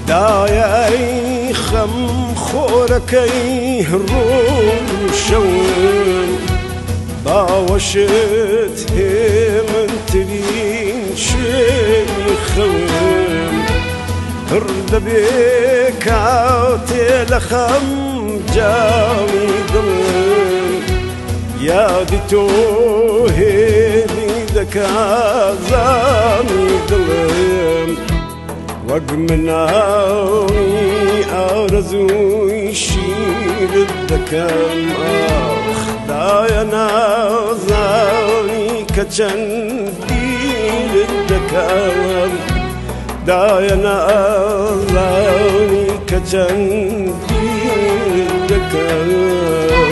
دایای خەم خۆرەکەی ڕۆژەون باوەشت هێمنترین شوێنی خەون هەر دەبێ کاتێ لە خەم جامی دڵم یادی تۆ هێنی دەکا زامی دڵم وەک مناڵی ئارەزووی شیرت دەکەم خدایە نازانی کە چەند بیرت دەکەم دایە نازانی کە چەند بیرت دەکەم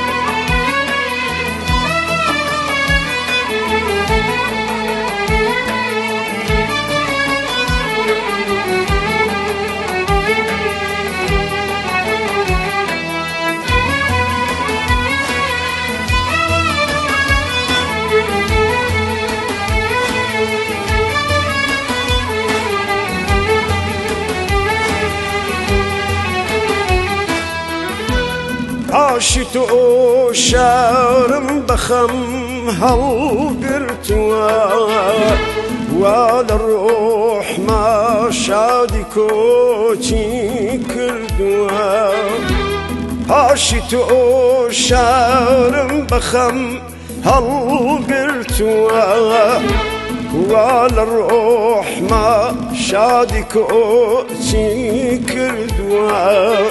عاشی تۆ شارم بەخەم هەڵگرتووە وا لە ڕۆحما شادی کۆچی کردووە عاشی تۆ شارم بەخەم هەڵگرتووە وا لە ڕۆحما شادی کۆچی کردووە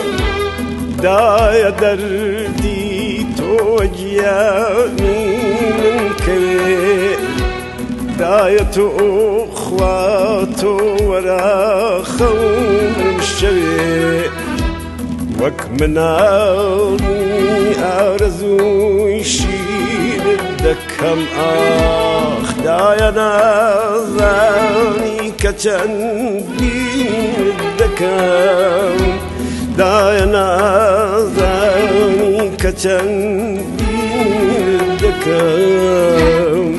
دایە دەردی تۆ گیانی من کەوێ دایە تۆ خوا تۆ وەرە خەونم شەوێ وەک مناڵی ئارەزووی شیرت دەکەم ئاخ دایە نازانی کە چەند بیرت دەکەم دایە نازانی کە چەند بیرت دەکەم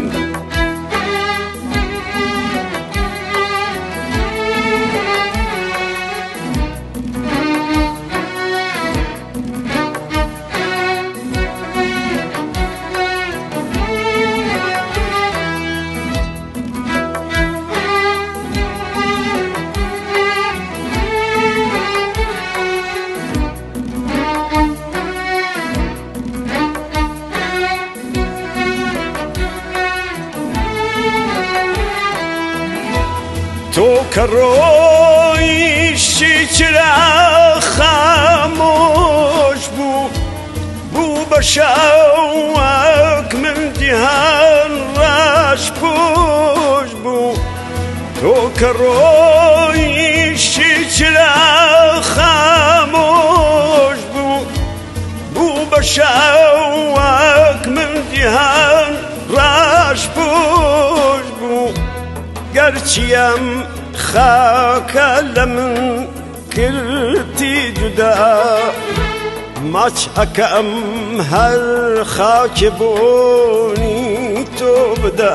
تۆ کە ڕۆیشتی چراغ خامۆش بوو بە شەو وەک من جیهان ڕاش پۆش بوو تۆ کە ڕۆیشتی چراغ خامۆش بوو بە شەو وەک من جیهان ڕاش پۆش بوو گەرچیم خاکە لە من کردی جودا ماچ ئەکەم هەر خاکێ بۆنی تۆ بدا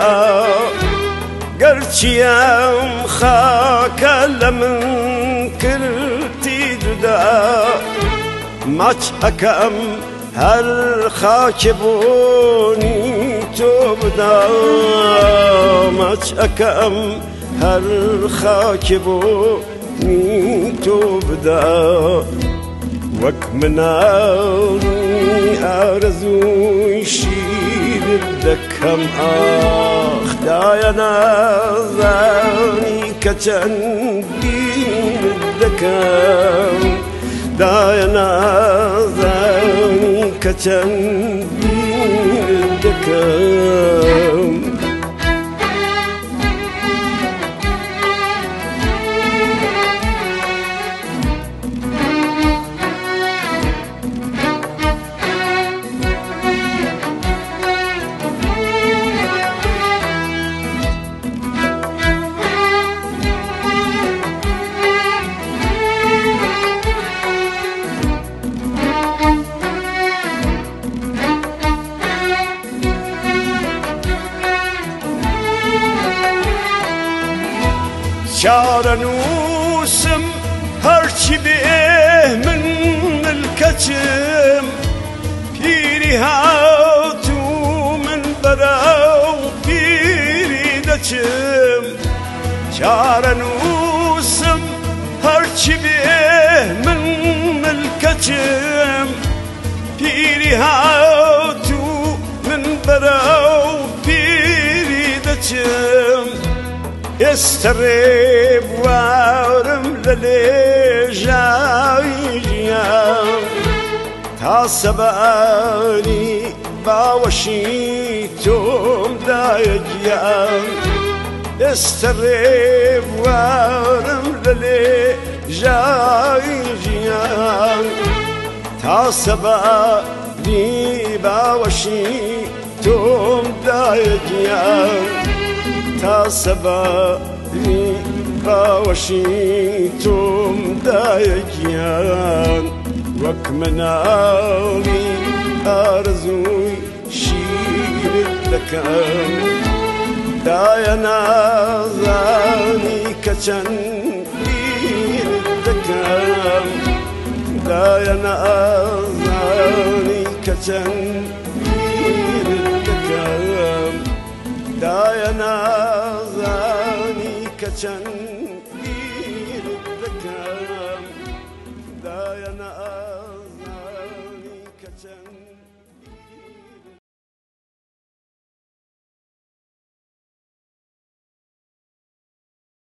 گەرچیم خاکە لە من کردی جودا ماچ ئەکەم هەر خاکێ بۆنی تۆ بدا ماچ ئەکەم هەر خاکێ بۆنی تۆ بدا وەک مناڵی ئارەزووی شیرت دەکەم ئاخ دایە نازانی کە چەند بیرت دەکەم دایە نازانی کە چەند بیرت دەکەم چارە نووسم هرچی به من ملکتم پیری هاتو من براو پیری دچم چاره نووسم هرچی به من ملکتم پیری هاتو من براو پیری دچم استرب وارم للجای جیام تا سبانی باوشی توم دایجیام استرب وارم للجای جیام تا سبانی باوشی توم دایجیام تا سبانی باوشی توم دایجیام وەک مناڵی ئارزووی شیرت دەکەم دایە نازانی کە چەند بیرت دەکەم دایە نازانی کە چەند بیرت دەکەم دایە نازانی کە چەند